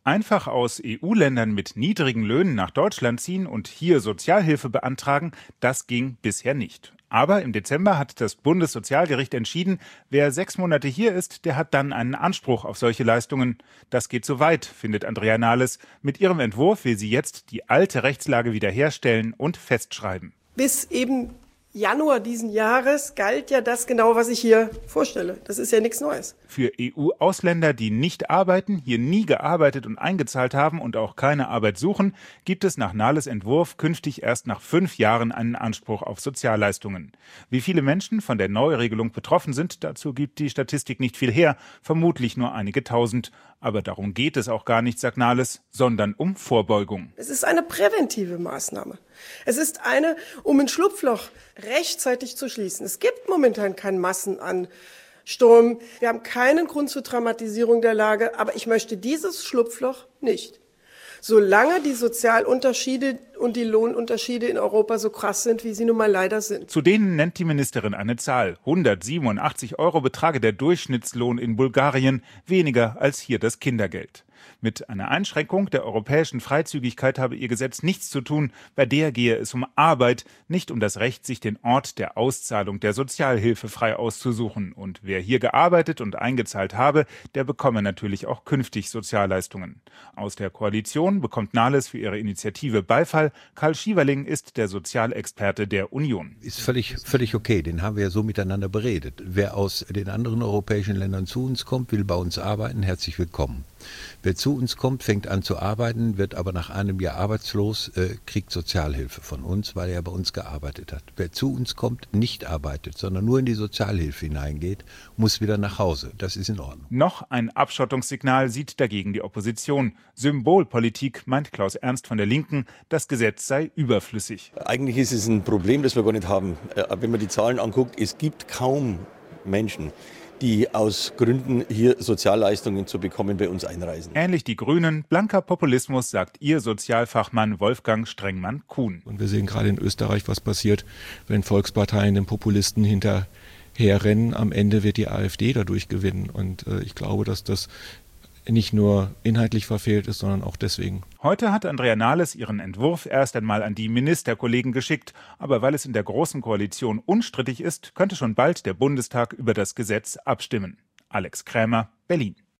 Einfach aus EU-Ländern mit niedrigen Löhnen nach Deutschland ziehen und hier Sozialhilfe beantragen, das ging bisher nicht. Aber im Dezember hat das Bundessozialgericht entschieden, wer 6 Monate hier ist, der hat dann einen Anspruch auf solche Leistungen. Das geht zu weit, findet Andrea Nahles. Mit ihrem Entwurf will sie jetzt die alte Rechtslage wiederherstellen und festschreiben. Bis eben Januar diesen Jahres galt ja das genau, was ich hier vorstelle. Das ist ja nichts Neues. Für EU-Ausländer, die nicht arbeiten, hier nie gearbeitet und eingezahlt haben und auch keine Arbeit suchen, gibt es nach Nahles Entwurf künftig erst nach 5 Jahren einen Anspruch auf Sozialleistungen. Wie viele Menschen von der Neuregelung betroffen sind, dazu gibt die Statistik nicht viel her, vermutlich nur einige Tausend. Aber darum geht es auch gar nicht, sagt Nahles, sondern um Vorbeugung. Es ist eine präventive Maßnahme. Es ist eine, um ein Schlupfloch rechtzeitig zu schließen. Es gibt momentan keinen Massenansturm. Wir haben keinen Grund zur Dramatisierung der Lage, aber ich möchte dieses Schlupfloch nicht. Solange die Sozialunterschiede und die Lohnunterschiede in Europa so krass sind, wie sie nun mal leider sind. Zu denen nennt die Ministerin eine Zahl. 187 € betrage der Durchschnittslohn in Bulgarien, weniger als hier das Kindergeld. Mit einer Einschränkung der europäischen Freizügigkeit habe ihr Gesetz nichts zu tun. Bei der gehe es um Arbeit, nicht um das Recht, sich den Ort der Auszahlung der Sozialhilfe frei auszusuchen. Und wer hier gearbeitet und eingezahlt habe, der bekomme natürlich auch künftig Sozialleistungen. Aus der Koalition bekommt Nahles für ihre Initiative Beifall. Karl Schieverling ist der Sozialexperte der Union. Ist völlig okay, den haben wir ja so miteinander beredet. Wer aus den anderen europäischen Ländern zu uns kommt, will bei uns arbeiten, herzlich willkommen. Wer zu uns kommt, fängt an zu arbeiten, wird aber nach einem Jahr arbeitslos, kriegt Sozialhilfe von uns, weil er bei uns gearbeitet hat. Wer zu uns kommt, nicht arbeitet, sondern nur in die Sozialhilfe hineingeht, muss wieder nach Hause. Das ist in Ordnung. Noch ein Abschottungssignal sieht dagegen die Opposition. Symbolpolitik, meint Klaus Ernst von der Linken, das Gesetz sei überflüssig. Eigentlich ist es ein Problem, das wir gar nicht haben. Wenn man die Zahlen anguckt, es gibt kaum Menschen, die aus Gründen, hier Sozialleistungen zu bekommen, bei uns einreisen. Ähnlich die Grünen, blanker Populismus, sagt ihr Sozialfachmann Wolfgang Strengmann-Kuhn. Und wir sehen gerade in Österreich, was passiert, wenn Volksparteien den Populisten hinterherrennen. Am Ende wird die AfD dadurch gewinnen. Und ich glaube, dass das nicht nur inhaltlich verfehlt ist, sondern auch deswegen. Heute hat Andrea Nahles ihren Entwurf erst einmal an die Ministerkollegen geschickt. Aber weil es in der Großen Koalition unstrittig ist, könnte schon bald der Bundestag über das Gesetz abstimmen. Alex Krämer, Berlin.